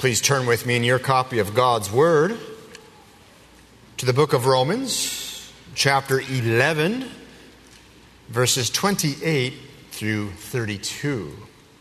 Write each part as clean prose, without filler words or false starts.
Please turn with me in your copy of God's Word to the book of Romans, chapter 11, verses 28 through 32.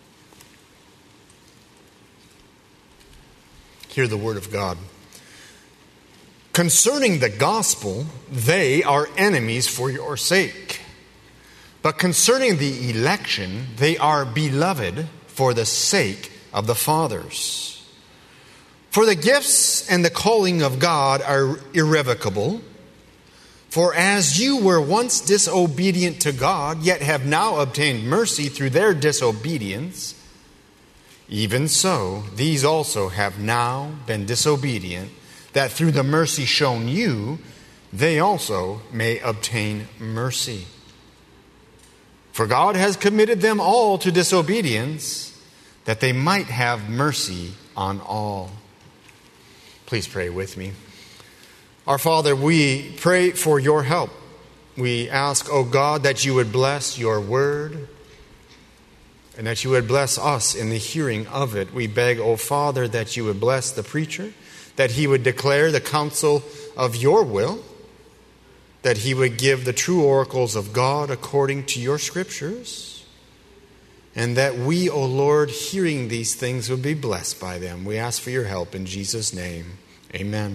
Hear the Word of God. Concerning the gospel, they are enemies for your sake. But concerning the election, they are beloved for the sake of the fathers. For the gifts and the calling of God are irrevocable. For as you were once disobedient to God, yet have now obtained mercy through their disobedience, even so, these also have now been disobedient, that through the mercy shown you, they also may obtain mercy. For God has committed them all to disobedience, that they might have mercy on all. Please pray with me. Our Father, we pray for your help. We ask, O God, that you would bless your word and that you would bless us in the hearing of it. We beg, O Father, that you would bless the preacher, that he would declare the counsel of your will, that he would give the true oracles of God according to your scriptures, and that we, O Lord, hearing these things would be blessed by them. We ask for your help in Jesus' name. Amen.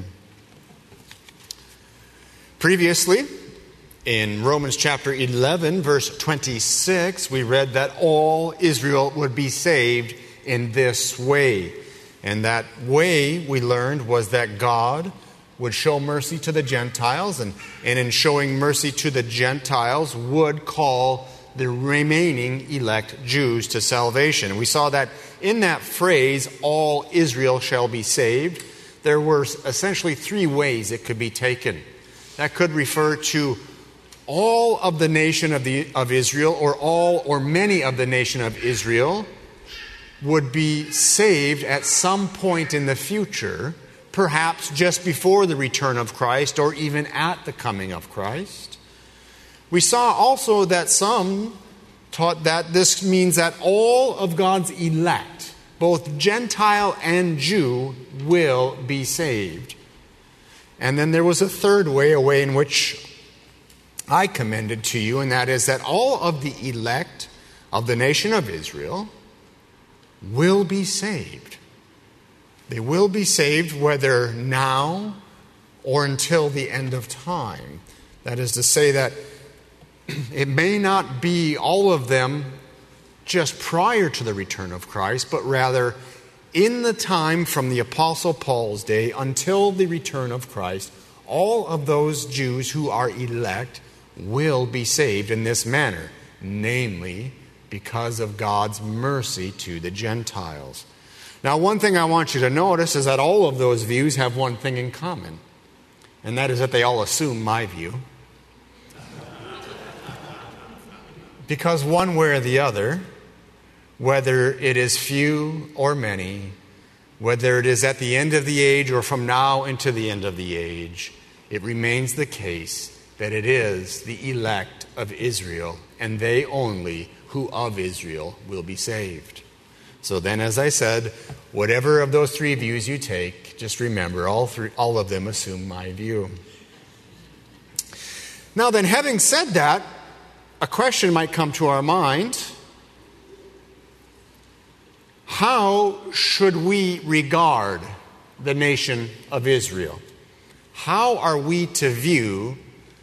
Previously, in Romans chapter 11, verse 26, we read that all Israel would be saved in this way. And that way, we learned, was that God would show mercy to the Gentiles, and in showing mercy to the Gentiles would call the remaining elect Jews to salvation. And we saw that in that phrase, all Israel shall be saved, there were essentially three ways it could be taken. That could refer to all of the nation of Israel, or all or many of the nation of Israel would be saved at some point in the future, perhaps just before the return of Christ or even at the coming of Christ. We saw also that some taught that this means that all of God's elect, both Gentile and Jew, will be saved. And then there was a third way, a way in which I commended to you, and that is that all of the elect of the nation of Israel will be saved. They will be saved whether now or until the end of time. That is to say that it may not be all of them just prior to the return of Christ, but rather in the time from the Apostle Paul's day until the return of Christ, all of those Jews who are elect will be saved in this manner, namely because of God's mercy to the Gentiles. Now, one thing I want you to notice is that all of those views have one thing in common, and that is that they all assume my view. Because one way or the other, whether it is few or many, whether it is at the end of the age or from now into the end of the age, it remains the case that it is the elect of Israel, and they only who of Israel will be saved. So then, as I said, whatever of those three views you take, just remember all of them assume my view. Now then, having said that, a question might come to our mind. How should we regard the nation of Israel? How are we to view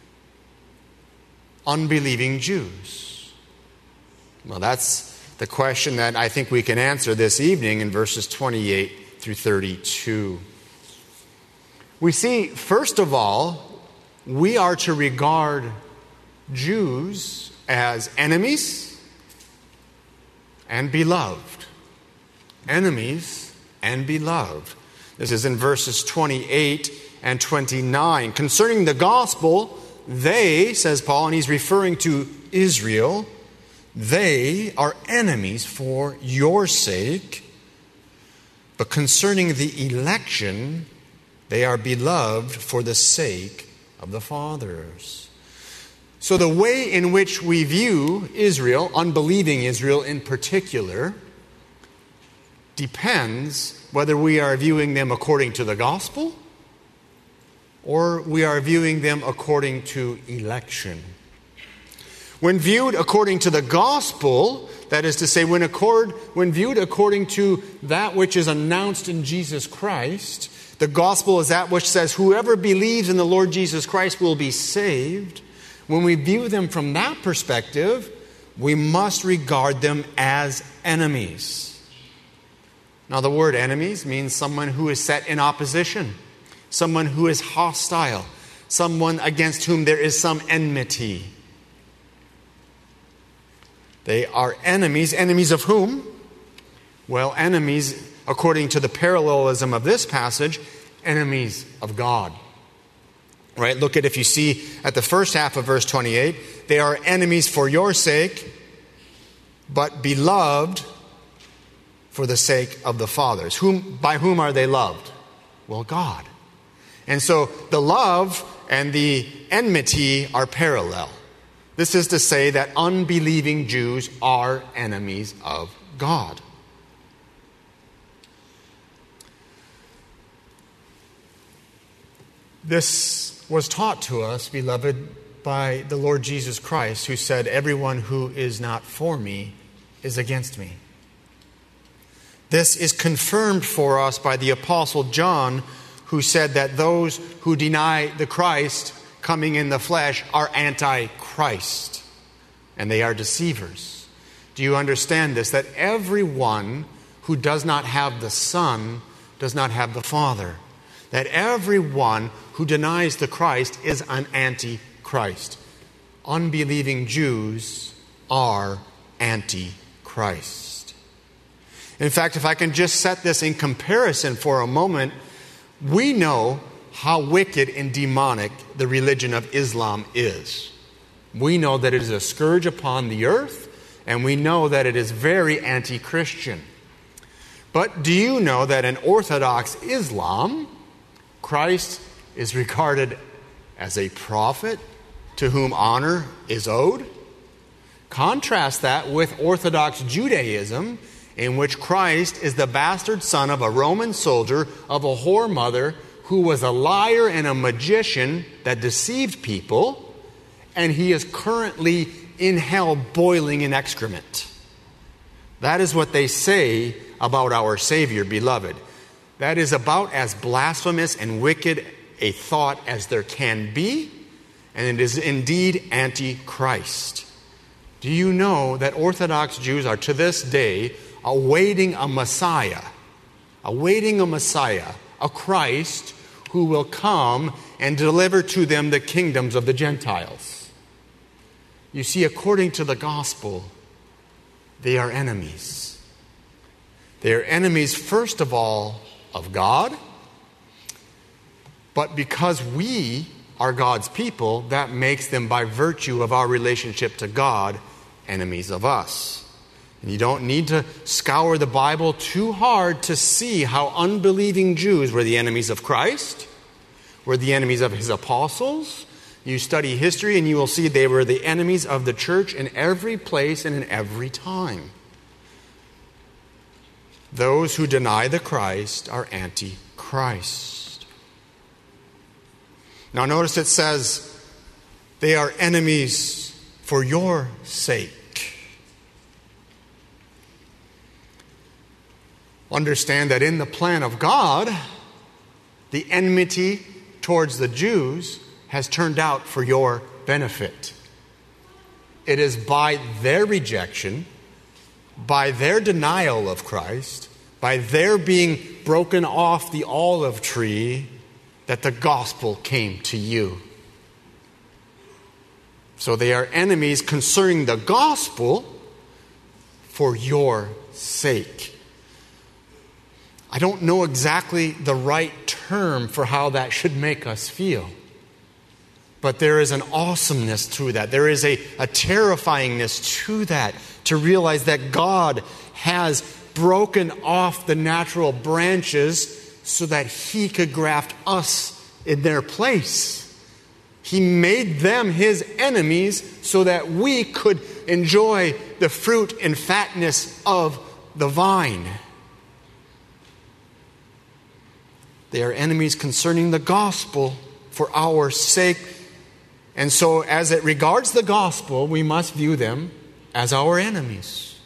unbelieving Jews? Well, that's the question that I think we can answer this evening in verses 28 through 32. We see, first of all, we are to regard Jews as enemies and beloved. Enemies and beloved. This is in verses 28 and 29. Concerning the gospel, they, says Paul, and he's referring to Israel, they are enemies for your sake. But concerning the election, they are beloved for the sake of the fathers. So the way in which we view Israel, unbelieving Israel in particular, depends whether we are viewing them according to the gospel or we are viewing them according to election. When viewed according to the gospel, that is to say, when viewed according to that which is announced in Jesus Christ, the gospel is that which says whoever believes in the Lord Jesus Christ will be saved. When we view them from that perspective, we must regard them as enemies. Now, the word enemies means someone who is set in opposition, someone who is hostile, someone against whom there is some enmity. They are enemies. Enemies of whom? Well, enemies, according to the parallelism of this passage, enemies of God. Right? Look at, if you see at the first half of verse 28, they are enemies for your sake, but beloved for the sake of the fathers. By whom are they loved? Well, God. And so the love and the enmity are parallel. This is to say that unbelieving Jews are enemies of God. This was taught to us, beloved, by the Lord Jesus Christ, who said, "Everyone who is not for me is against me." This is confirmed for us by the Apostle John, who said that those who deny the Christ coming in the flesh are anti-Christ, and they are deceivers. Do you understand this? That everyone who does not have the Son does not have the Father. That everyone who denies the Christ is an anti-Christ. Unbelieving Jews are anti-Christ. In fact, if I can just set this in comparison for a moment, we know how wicked and demonic the religion of Islam is. We know that it is a scourge upon the earth, and we know that it is very anti-Christian. But do you know that in Orthodox Islam, Christ is regarded as a prophet to whom honor is owed? Contrast that with Orthodox Judaism, in which Christ is the bastard son of a Roman soldier of a whore mother who was a liar and a magician that deceived people, and he is currently in hell boiling in excrement. That is what they say about our Savior, beloved. That is about as blasphemous and wicked a thought as there can be, and it is indeed anti-Christ. Do you know that Orthodox Jews are to this day awaiting a Messiah, a Christ who will come and deliver to them the kingdoms of the Gentiles? You see, according to the gospel, they are enemies. They are enemies, first of all, of God. But because we are God's people, that makes them, by virtue of our relationship to God, enemies of us. And you don't need to scour the Bible too hard to see how unbelieving Jews were the enemies of Christ, were the enemies of his apostles. You study history and you will see they were the enemies of the church in every place and in every time. Those who deny the Christ are anti-Christ. Now notice it says, they are enemies for your sake. Understand that in the plan of God, the enmity towards the Jews has turned out for your benefit. It is by their rejection, by their denial of Christ, by their being broken off the olive tree, that the gospel came to you. So they are enemies concerning the gospel for your sake. I don't know exactly the right term for how that should make us feel. But there is an awesomeness to that. There is a terrifyingness to that, to realize that God has broken off the natural branches so that He could graft us in their place. He made them His enemies so that we could enjoy the fruit and fatness of the vine. They are enemies concerning the gospel for our sake. And so as it regards the gospel, we must view them as our enemies.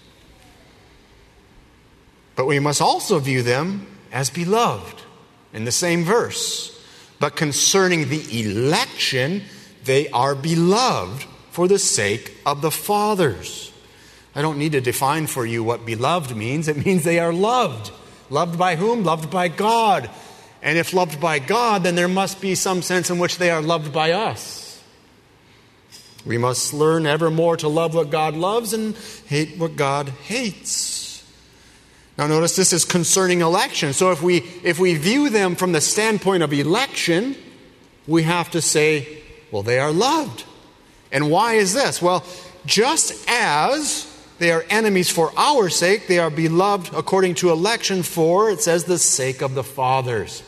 But we must also view them as beloved in the same verse. But concerning the election, they are beloved for the sake of the fathers. I don't need to define for you what beloved means. It means they are loved. Loved by whom? Loved by God. And if loved by God, then there must be some sense in which they are loved by us. We must learn ever more to love what God loves and hate what God hates. Now notice this is concerning election. So if we view them from the standpoint of election, we have to say, well, they are loved. And why is this? Well, just as they are enemies for our sake, they are beloved according to election for, it says, the sake of the fathers.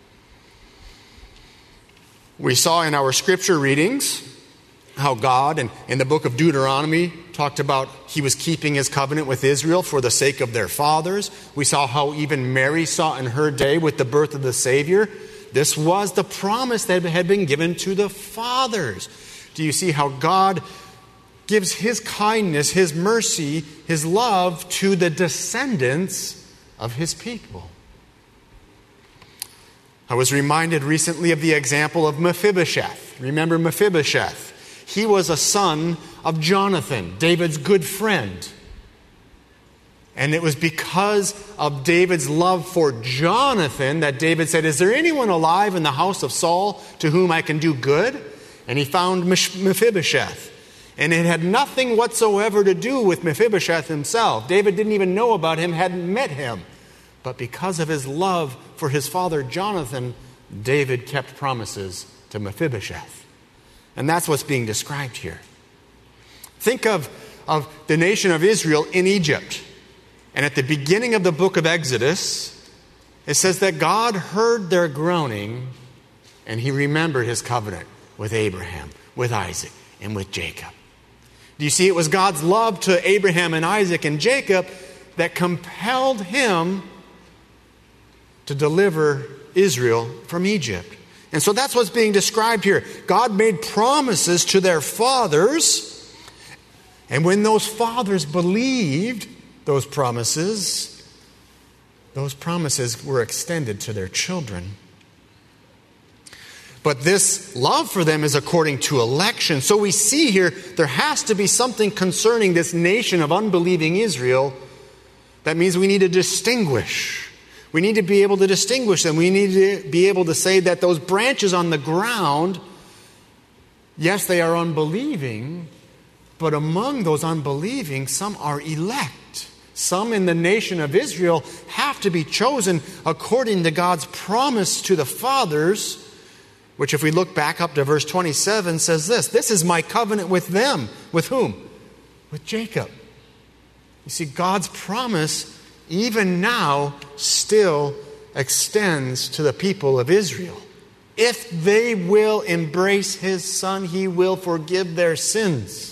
We saw in our scripture readings how God, in the book of Deuteronomy, talked about he was keeping his covenant with Israel for the sake of their fathers. We saw how even Mary saw in her day with the birth of the Savior, this was the promise that had been given to the fathers. Do you see how God gives his kindness, his mercy, his love to the descendants of his people? I was reminded recently of the example of Mephibosheth. Remember Mephibosheth? He was a son of Jonathan, David's good friend. And it was because of David's love for Jonathan that David said, is there anyone alive in the house of Saul to whom I can do good? And he found Mephibosheth. And it had nothing whatsoever to do with Mephibosheth himself. David didn't even know about him, hadn't met him. But because of his love for his father Jonathan, David kept promises to Mephibosheth. And that's what's being described here. Think of the nation of Israel in Egypt. And at the beginning of the book of Exodus, it says that God heard their groaning and he remembered his covenant with Abraham, with Isaac, and with Jacob. Do you see, it was God's love to Abraham and Isaac and Jacob that compelled him to deliver Israel from Egypt. And so that's what's being described here. God made promises to their fathers, and when those fathers believed those promises were extended to their children. But this love for them is according to election. So we see here there has to be something concerning this nation of unbelieving Israel. That means we need to distinguish. We need to be able to distinguish them. We need to be able to say that those branches on the ground, yes, they are unbelieving, but among those unbelieving, some are elect. Some in the nation of Israel have to be chosen according to God's promise to the fathers, which if we look back up to verse 27 says this is my covenant with them. With whom? With Jacob. You see, God's promise even now still extends to the people of Israel. If they will embrace his son, he will forgive their sins.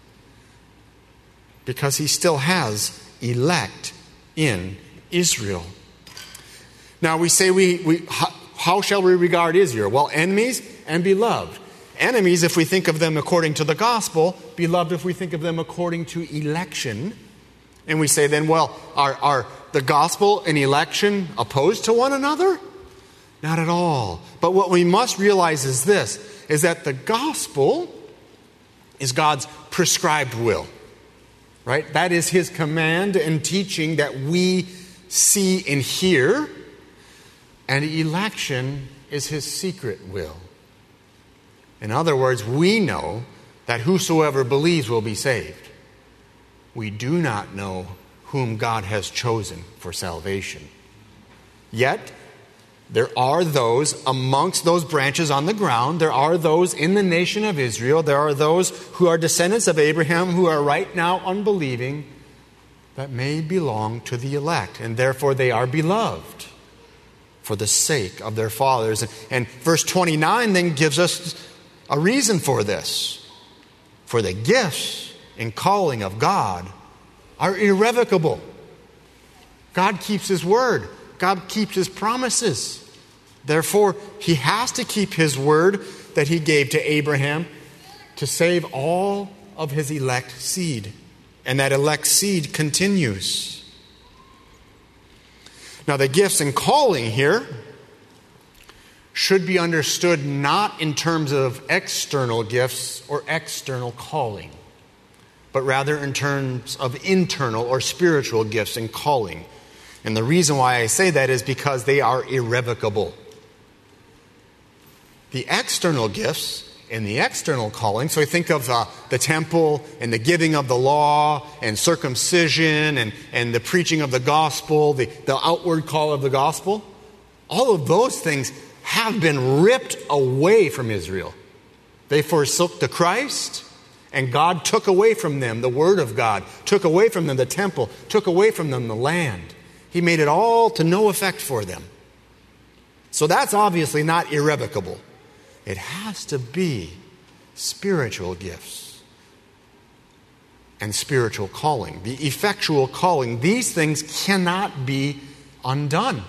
Because he still has elect in Israel. Now we say, how shall we regard Israel? Well, enemies and beloved. Enemies if we think of them according to the gospel. Beloved if we think of them according to election. And we say then, well, are the gospel and election opposed to one another? Not at all. But what we must realize is this, is that the gospel is God's prescribed will. Right? That is his command and teaching that we see and hear. And election is his secret will. In other words, we know that whosoever believes will be saved. We do not know whom God has chosen for salvation. Yet, there are those amongst those branches on the ground, there are those in the nation of Israel, there are those who are descendants of Abraham who are right now unbelieving that may belong to the elect, and therefore they are beloved for the sake of their fathers. And verse 29 then gives us a reason for this. For the gifts and calling of God are irrevocable. God keeps his word. God keeps his promises. Therefore, he has to keep his word that he gave to Abraham to save all of his elect seed. And that elect seed continues. Now, the gifts and calling here should be understood not in terms of external gifts or external calling, but rather in terms of internal or spiritual gifts and calling. And the reason why I say that is because they are irrevocable. The external gifts and the external calling, so we think of the temple and the giving of the law and circumcision and the preaching of the gospel, the outward call of the gospel, all of those things have been ripped away from Israel. They forsook the Christ, and God took away from them the word of God, took away from them the temple, took away from them the land. He made it all to no effect for them. So that's obviously not irrevocable. It has to be spiritual gifts and spiritual calling, the effectual calling. These things cannot be undone.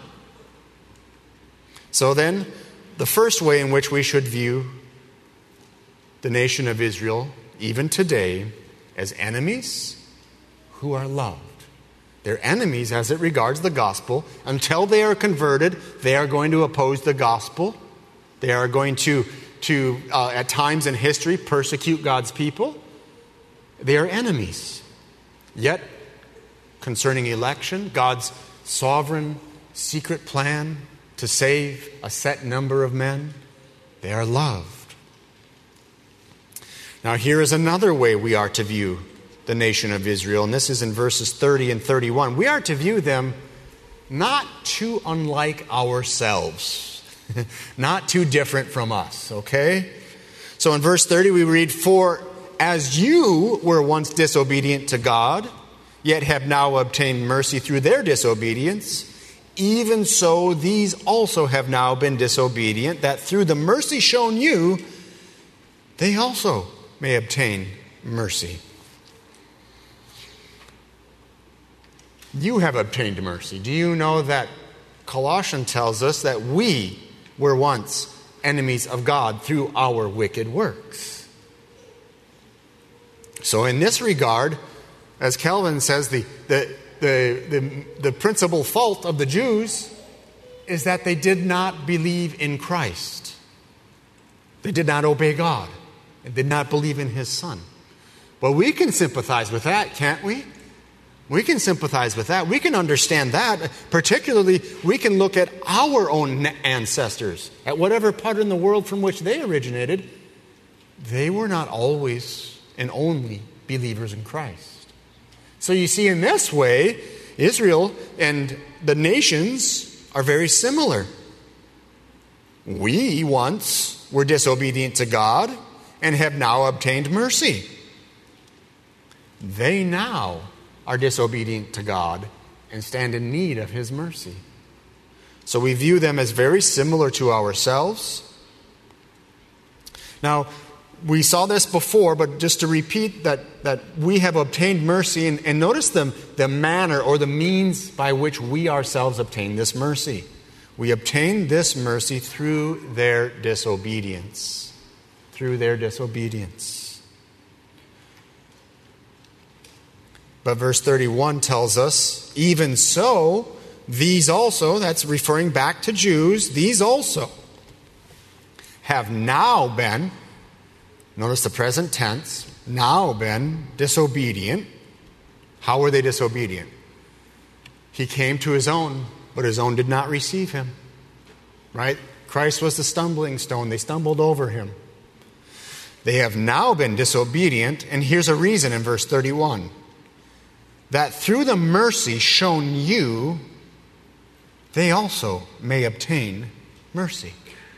So then, the first way in which we should view the nation of Israel, even today, as enemies who are loved. They're enemies as it regards the gospel. Until they are converted, they are going to oppose the gospel. They are going to at times in history, persecute God's people. They are enemies. Yet, concerning election, God's sovereign, secret plan to save a set number of men, they are loved. Now, here is another way we are to view the nation of Israel, and this is in verses 30 and 31. We are to view them not too unlike ourselves. Not too different from us, okay? So in verse 30 we read, "For as you were once disobedient to God, yet have now obtained mercy through their disobedience, even so these also have now been disobedient, that through the mercy shown you, they also may obtain mercy." You have obtained mercy. Do you know that Colossians tells us that we were once enemies of God through our wicked works? So in this regard, as Calvin says, the principal fault of the Jews is that they did not believe in Christ. They did not obey God and did not believe in His Son. But we can sympathize with that, can't we? We can sympathize with that. We can understand that. Particularly, we can look at our own ancestors, at whatever part in the world from which they originated. They were not always and only believers in Christ. So you see, in this way, Israel and the nations are very similar. We once were disobedient to God and have now obtained mercy. They now are disobedient to God and stand in need of His mercy. So we view them as very similar to ourselves. Now, we saw this before, but just to repeat that we have obtained mercy, and notice the manner or the means by which we ourselves obtain this mercy. We obtain this mercy through their disobedience. Through their disobedience. But verse 31 tells us, even so, these also, that's referring back to Jews, these also have now been, notice the present tense, now been disobedient. How were they disobedient? He came to His own, but His own did not receive Him. Right? Christ was the stumbling stone. They stumbled over Him. They have now been disobedient, and here's a reason in verse 31. That through the mercy shown you, they also may obtain mercy.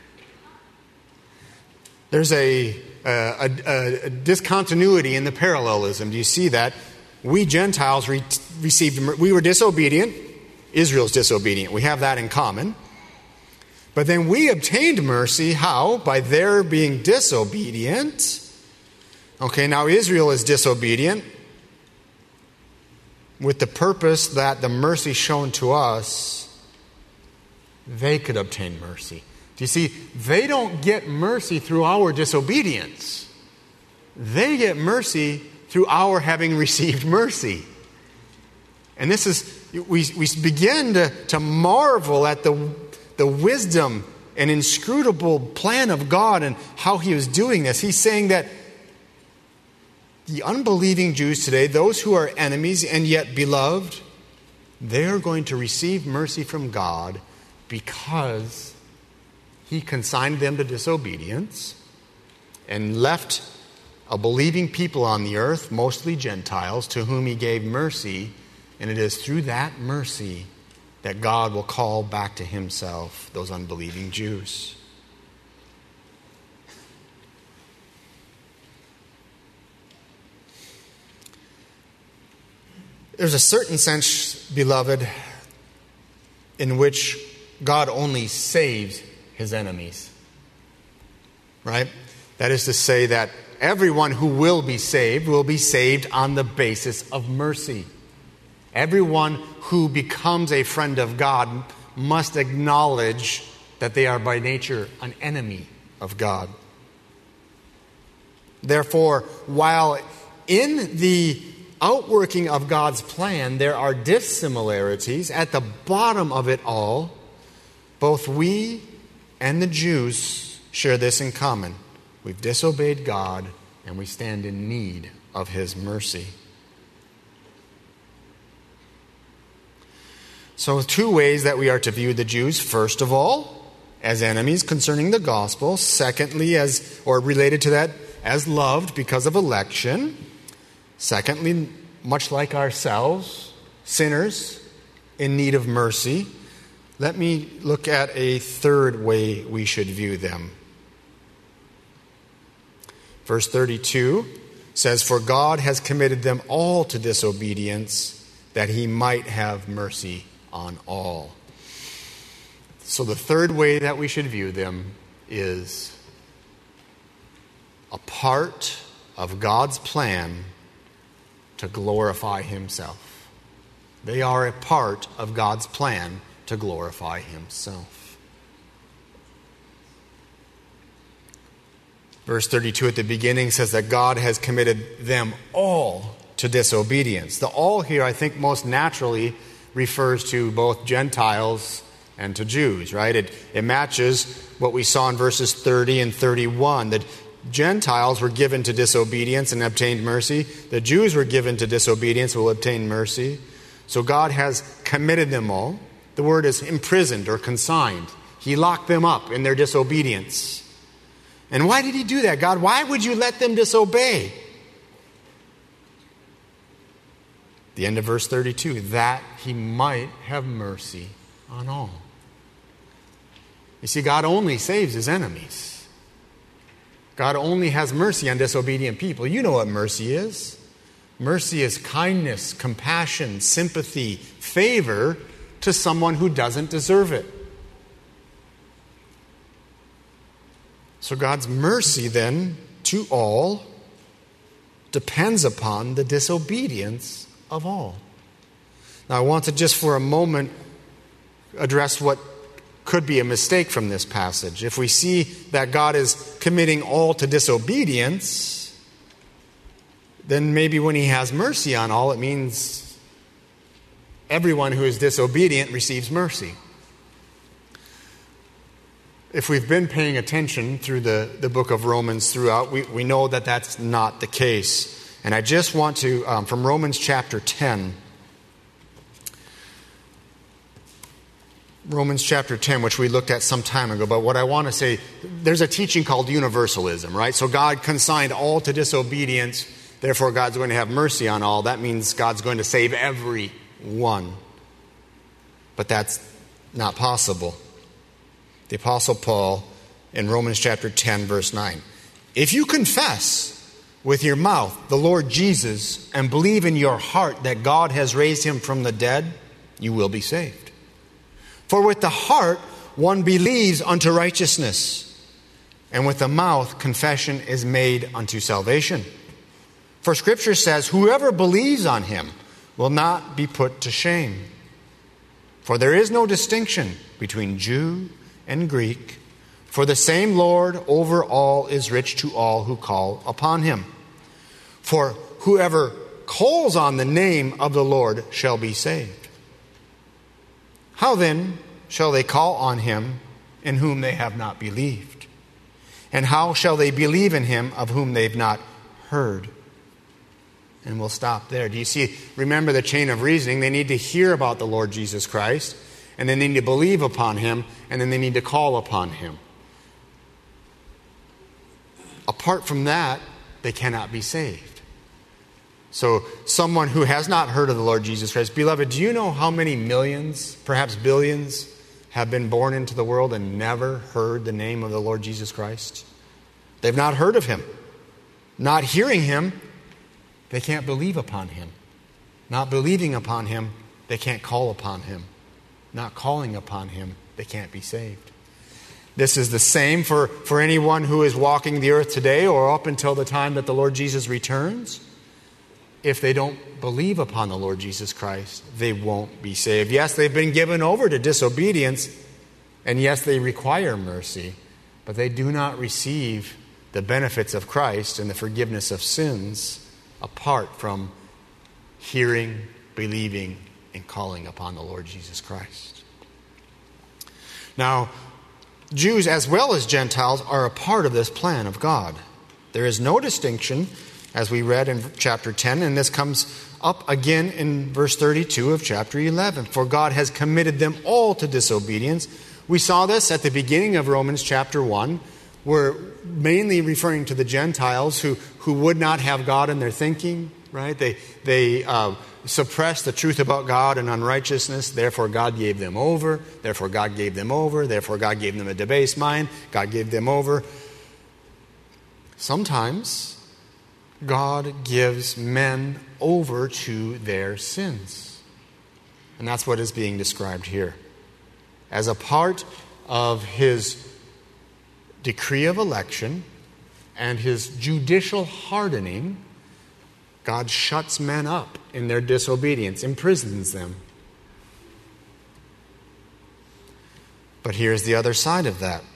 There's a discontinuity in the parallelism. Do you see that? We Gentiles received, we were disobedient. Israel's disobedient. We have that in common. But then we obtained mercy. How? By their being disobedient. Okay, now Israel is disobedient, with the purpose that the mercy shown to us they could obtain mercy. Do you see? They don't get mercy through our disobedience. They get mercy through our having received mercy. And this is, we begin to marvel at the wisdom and inscrutable plan of God and how He was doing this. He's saying that the unbelieving Jews today, those who are enemies and yet beloved, they are going to receive mercy from God because He consigned them to disobedience and left a believing people on the earth, mostly Gentiles, to whom He gave mercy. And it is through that mercy that God will call back to Himself those unbelieving Jews. There's a certain sense, beloved, in which God only saves His enemies. Right? That is to say that everyone who will be saved on the basis of mercy. Everyone who becomes a friend of God must acknowledge that they are by nature an enemy of God. Therefore, while in the outworking of God's plan there are dissimilarities, at the bottom of it all, both we and the Jews share this in common. We've disobeyed God and we stand in need of His mercy. So 2 ways that we are to view the Jews. First of all, as enemies concerning the gospel. Secondly, related to that, as loved because of election. Secondly, much like ourselves, sinners in need of mercy. Let me look at a third way we should view them. Verse 32 says, "For God has committed them all to disobedience, that He might have mercy on all." So the third way that we should view them is a part of God's plan to glorify Himself. They are a part of God's plan to glorify Himself. Verse 32 at the beginning says that God has committed them all to disobedience. The all here, I think, most naturally refers to both Gentiles and to Jews, right? It matches what we saw in verses 30 and 31. The Gentiles were given to disobedience and obtained mercy. The Jews were given to disobedience and will obtain mercy. So God has committed them all. The word is imprisoned or consigned. He locked them up in their disobedience. And why did He do that, God? Why would you let them disobey? The end of verse 32, that He might have mercy on all. You see, God only saves His enemies. God only has mercy on disobedient people. You know what mercy is. Mercy is kindness, compassion, sympathy, favor to someone who doesn't deserve it. So God's mercy then to all depends upon the disobedience of all. Now I want to just for a moment address what could be a mistake from this passage. If we see that God is committing all to disobedience, then maybe when He has mercy on all, it means everyone who is disobedient receives mercy. If we've been paying attention through the book of Romans throughout, we know that that's not the case. And I just want to, from Romans chapter 10, which we looked at some time ago, but what I want to say, there's a teaching called universalism, right? So God consigned all to disobedience, therefore God's going to have mercy on all. That means God's going to save everyone. But that's not possible. The Apostle Paul in Romans chapter 10, verse 9. If you confess with your mouth the Lord Jesus and believe in your heart that God has raised Him from the dead, you will be saved. For with the heart one believes unto righteousness, and with the mouth confession is made unto salvation. For Scripture says, whoever believes on Him will not be put to shame. For there is no distinction between Jew and Greek, for the same Lord over all is rich to all who call upon him. For whoever calls on the name of the Lord shall be saved. How then shall they call on him in whom they have not believed? And how shall they believe in him of whom they've not heard? And we'll stop there. Do you see? Remember the chain of reasoning. They need to hear about the Lord Jesus Christ, and then they need to believe upon him, and then they need to call upon him. Apart from that, they cannot be saved. So someone who has not heard of the Lord Jesus Christ, beloved, do you know how many millions, perhaps billions, have been born into the world and never heard the name of the Lord Jesus Christ? They've not heard of him. Not hearing him, they can't believe upon him. Not believing upon him, they can't call upon him. Not calling upon him, they can't be saved. This is the same for anyone who is walking the earth today or up until the time that the Lord Jesus returns. If they don't believe upon the Lord Jesus Christ, they won't be saved. Yes, they've been given over to disobedience, and yes, they require mercy, but they do not receive the benefits of Christ and the forgiveness of sins apart from hearing, believing, and calling upon the Lord Jesus Christ. Now, Jews as well as Gentiles are a part of this plan of God. There is no distinction, as we read in chapter 10, and this comes up again in verse 32 of chapter 11. For God has committed them all to disobedience. We saw this at the beginning of Romans chapter 1. We're mainly referring to the Gentiles who would not have God in their thinking, right? They suppressed the truth about God and unrighteousness. Therefore, God gave them over. Therefore, God gave them over. Therefore, God gave them a debased mind. God gave them over. Sometimes God gives men over to their sins. And that's what is being described here. As a part of his decree of election and his judicial hardening, God shuts men up in their disobedience, imprisons them. But here's the other side of that.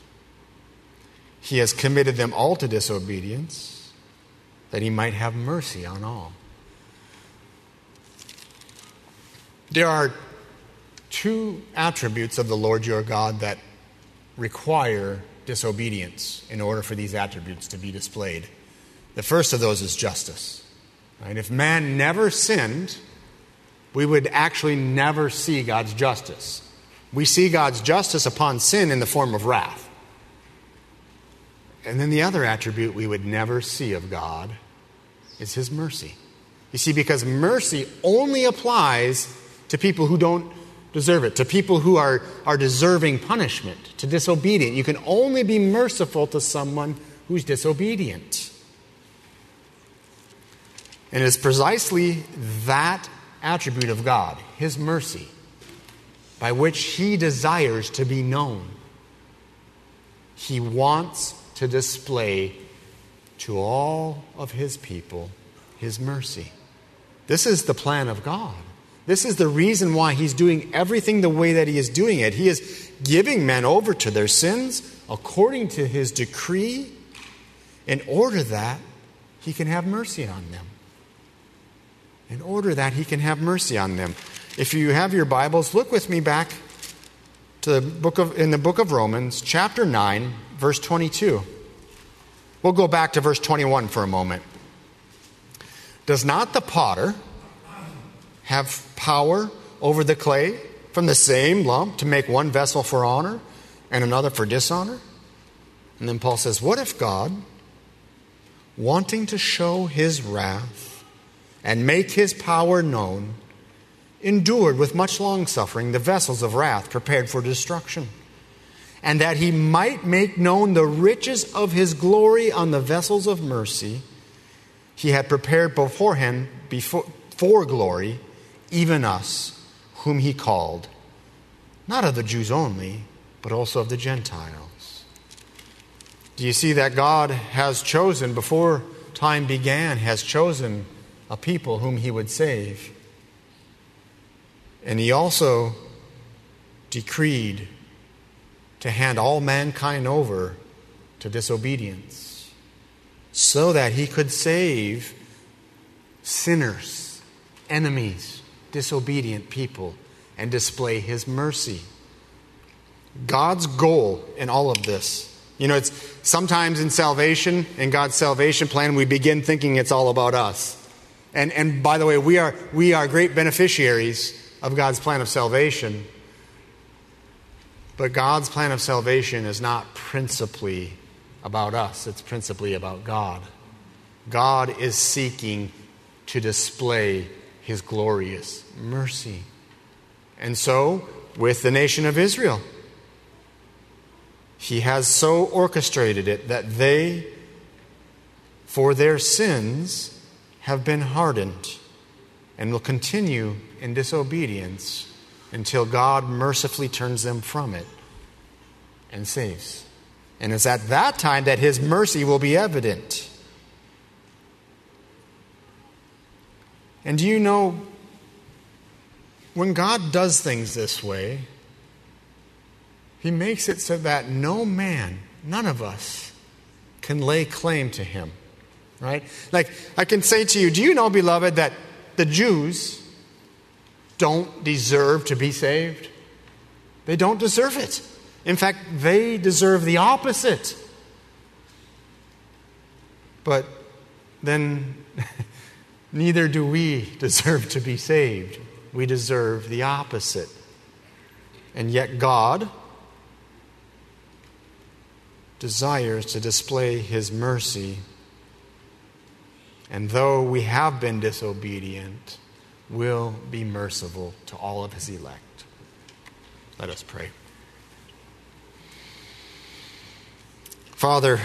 He has committed them all to disobedience, that he might have mercy on all. There are two attributes of the Lord your God that require disobedience in order for these attributes to be displayed. The first of those is justice. Right? If man never sinned, we would actually never see God's justice. We see God's justice upon sin in the form of wrath. And then the other attribute we would never see of God is his mercy. You see, because mercy only applies to people who don't deserve it, to people who are deserving punishment, to disobedient. You can only be merciful to someone who's disobedient. And it is precisely that attribute of God, his mercy, by which he desires to be known. He wants to display to all of his people his mercy. This is the plan of God. This is the reason why he's doing everything the way that he is doing it. He is giving men over to their sins according to his decree in order that he can have mercy on them. In order that he can have mercy on them. If you have your Bibles, look with me back to in the book of Romans, chapter 9, verse 22. We'll go back to verse 21 for a moment. Does not the potter have power over the clay from the same lump to make one vessel for honor and another for dishonor? And then Paul says, what if God, wanting to show his wrath and make his power known, endured with much longsuffering the vessels of wrath prepared for destruction, and that he might make known the riches of his glory on the vessels of mercy he had prepared beforehand for glory, even us, whom he called, not of the Jews only, but also of the Gentiles. Do you see that God has chosen, before time began, has chosen a people whom he would save? And he also decreed to hand all mankind over to disobedience so that he could save sinners, enemies, disobedient people, and display his mercy. God's goal in all of this. It's sometimes in salvation, in God's salvation plan, we begin thinking it's all about us. And by the way, we are great beneficiaries of God's plan of salvation. But God's plan of salvation is not principally about us. It's principally about God. God is seeking to display his glorious mercy. And so, with the nation of Israel, he has so orchestrated it that they, for their sins, have been hardened and will continue in disobedience until God mercifully turns them from it and saves. And it's at that time that his mercy will be evident. And do you know, when God does things this way, he makes it so that no man, none of us, can lay claim to him. Right? Like, I can say to you, do you know, beloved, that the Jews don't deserve to be saved? They don't deserve it. In fact, they deserve the opposite. But then neither do we deserve to be saved. We deserve the opposite. And yet God desires to display his mercy. And though we have been disobedient, will be merciful to all of his elect. Let us pray. Father,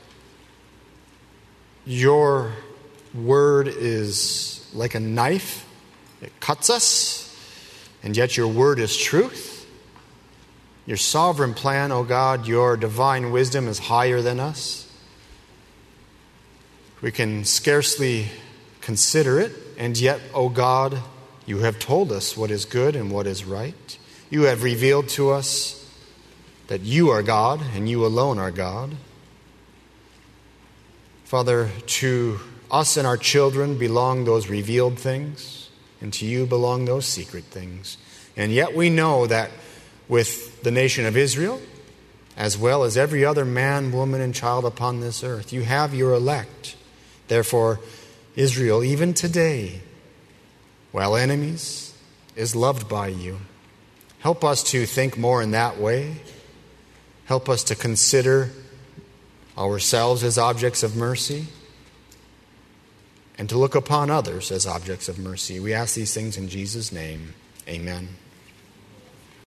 your word is like a knife. It cuts us, and yet your word is truth. Your sovereign plan, O God, your divine wisdom is higher than us. We can scarcely consider it, and yet, O God, you have told us what is good and what is right. You have revealed to us that you are God and you alone are God. Father, to us and our children belong those revealed things, and to you belong those secret things. And yet we know that with the nation of Israel, as well as every other man, woman, and child upon this earth, you have your elect. Therefore, Israel, even today, while enemies, is loved by you. Help us to think more in that way. Help us to consider ourselves as objects of mercy and to look upon others as objects of mercy. We ask these things in Jesus' name. Amen.